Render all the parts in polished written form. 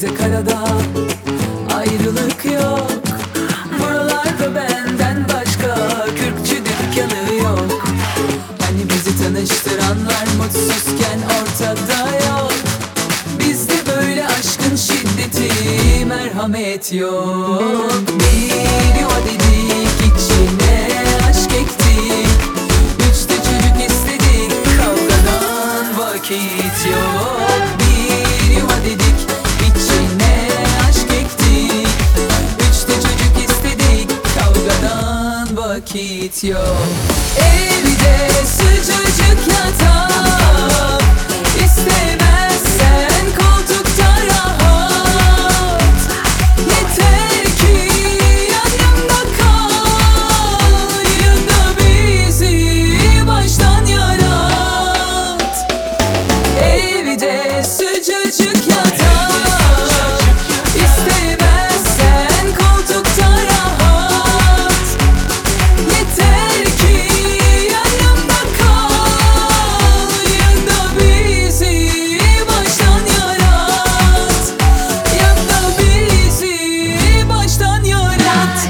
bize karada, ayrılık yok. Buralarda benden başka kürkçü dükkanı yok. Hani bizi tanıştıranlar mutsuzken ortada yok. Bizde böyle aşkın şiddeti, merhamet yok. Bir yuva dedik, içine aşk ektik. 3'te çocuk istedik, kavgadan vakit yok. Bir yuva dedik, içine aşk ektik. 3'te çocuk istedik, kavgadan vakit yok. Evde sıcacık yatak, istemezsen koltukta rahat. Yeter ki yanımda kal, ya da bizi baştan yarat. Evde sıcacık yatak, istemezsen koltukta rahat. Yeter ki yanımda kal, ya da bizi baştan yarat. Ya da bizi baştan yarat.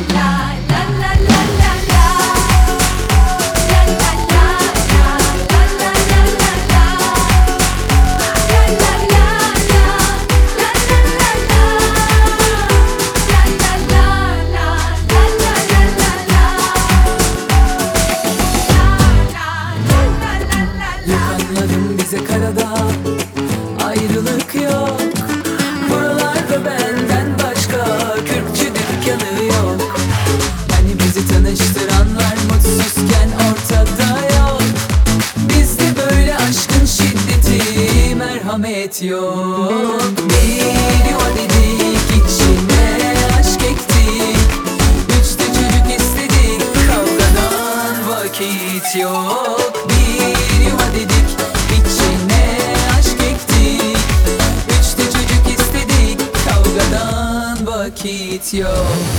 Anladım, bize karada ayrılık yok. Buralarda benden başka kürkçü dükkanı yok. Hani bizi tanıştıranlar mutsuzken ortada yok. Bizde böyle aşkın şiddeti, merhamet yok. Bir yuva dedik, içine aşk ektik. 3'te çocuk istedik, kavgadan vakit yok. Bir yuva dedik, içine aşk ektik. 3'te çocuk istedik, kavgadan vakit yok.